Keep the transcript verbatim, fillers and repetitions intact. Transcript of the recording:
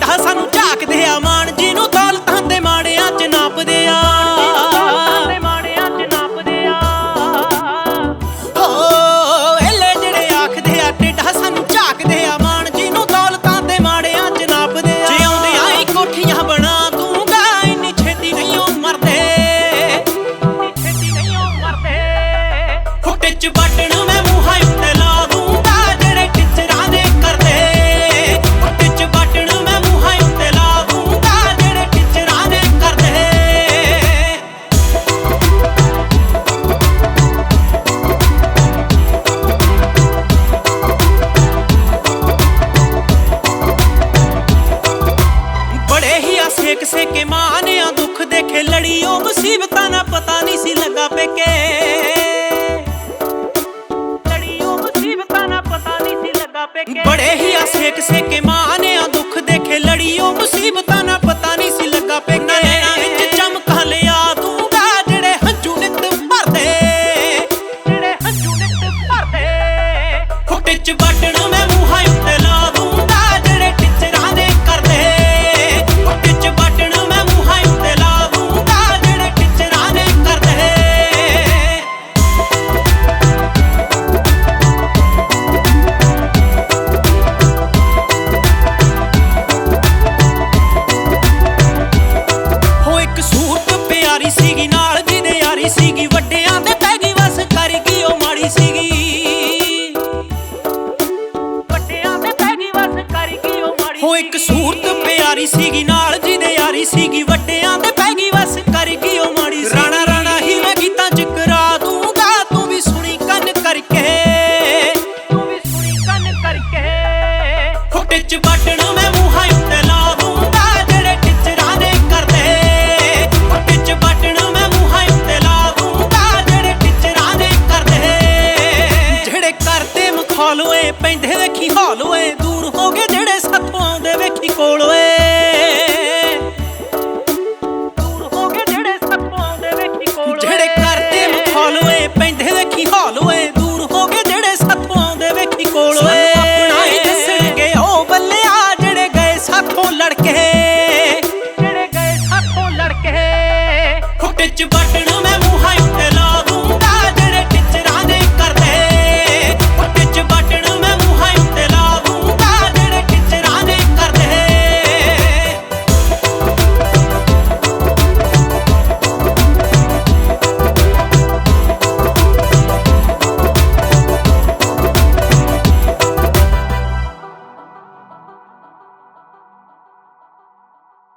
ਟਿੱਡਾ ਸਾਨੂੰ ਝਾਕਦੇ ਆ ਮਾਣ ਜਿਹਨੂੰ ਦੌਲਤਾਂ ਤੇ ਮਾੜਿਆਂ ਚ ਨਾਪਦੇ ਆ ਕਿਸੇ ਕੇ ਮਾਨਿਆ ਦੁੱਖ ਦੇਖੇ ਲੜੀ ਉਹ ਮੁਸੀਬਤਾਂ ਨਾ ਪਤਾ ਨਹੀਂ ਸੀ ਲੱਗਾ ਪੇਕੇ ਲੜੀ ਉਹ ਮੁਸੀਬਤਾਂ ਨਾ ਪਤਾ ਨਹੀਂ ਸੀ ਲੱਗਾ ਪੇਕੇ ਬੜੇ ਹੀ ਆਸੇ ਕਿਸੇ ਕੇ ਮਾਨਿਆ ਦੁੱਖ ਦੇਖੇ ਲੜੀ ਉਹ ਮੁਸੀਬਤਾਂ ਨਾ ਪਤਾ ਨਹੀਂ ਸੀ ਲੱਗਾ ਪੇਕੇ ਵਿੱਚ ਚਮਕਾਂ ਲਿਆ ਦੂੰਗਾ ਜਿਹੜੇ ਹੰਝੂ ਨਿੱਤ ਭਰਦੇ ਜਿਹੜੇ ਹੰਝੂ ਨਿੱਤ ਭਰਦੇ ਖੁੱਟੇ ਚ ਵੱਢਣ ਮੈਂ ਮੂੰਹਾਂ ਉੱਤੇ ਲਾ ਦੂੰਗਾ ਜਿਹੜੇ ਟਿਚਰਾਂ ਦੇ ਕਰਦੇ ਸੀਗੀ ਨਾਲ ਜਿਹਦੇ ਯਾਰੀ ਸੀਗੀ ਵੱਡਿਆਂ ਤੇ ਪੈ ਗਈ ਵਸ ਕਰ ਗਈ ਉਹ ਮਾੜੀ ਸੀਗੀ ਵੱਡਿਆਂ ਤੇ ਪੈ ਗਈ ਵਸ ਕਰ ਗਈ ਉਹ ਮਾੜੀ ਹੋ ਇੱਕ ਸੂਰਤ ਪਿਆਰੀ ਸੀਗੀ ਨਾਲ ਜਿਹਦੇ ਯਾਰੀ ਸੀਗੀ